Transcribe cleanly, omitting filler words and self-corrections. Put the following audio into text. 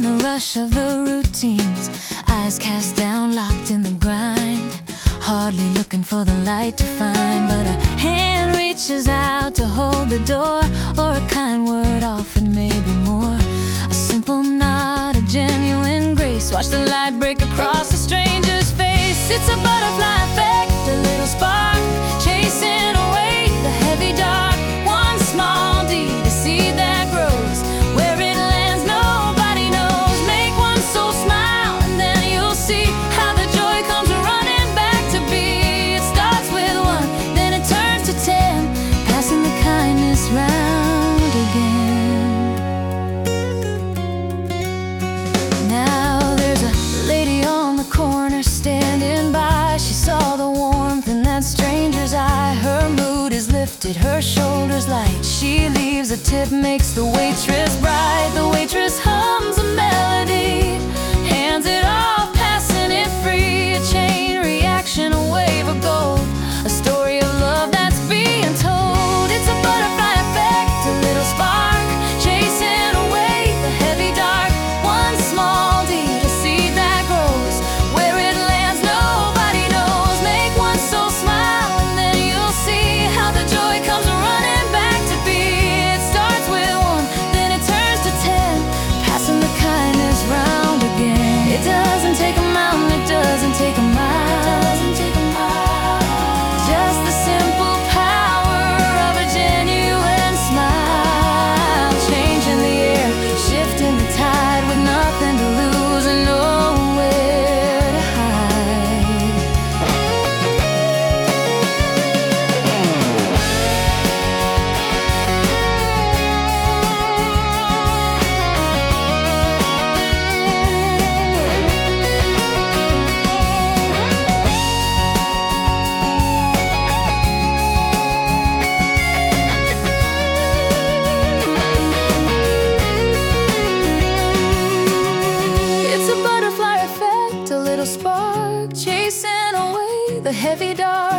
the rush of the routines, eyes cast down, locked in the grind, hardly looking for the light to find. But a hand reaches out to hold the door, or a kind word offered, maybe more. A simple nod, a genuine grace. Watch the light break across a stranger's face. It's a butterfly effect, a little spark chasing away the heavy dark. One small deed, a seed that grows. Where it lands, nobody knows. Make one soul smile, and then you'll see how the joy comes running back to be. It starts with one, then it turns to 10, passing the kindness round again. Now there's a lady on the corner standing by. She saw the warmth in that stranger's eye. Her mood is lifted, her shoulders light. She leaves a tip, makes the waitress bright. The waitress hums a melody, hands it off, passing it free. A chain reaction, a wave of gold, a story of love that's being told. It's a butterfly effect, a little spark chasing away the heavy dark. One small deed, a seed that grows. Where it lands, nobody knows. Make one soul smile, and then you'll see how the joy comes running back to be. It starts with one, then it turns to 10, passing the kindness round again. It doesn't take a mountain, it doesn't take a mile. Just the simple power of a genuine smile, changing the air, shifting the tide, with nothing to lose and nowhere to hide. It's a butterfly effect, a little spark chasing away the heavy dark.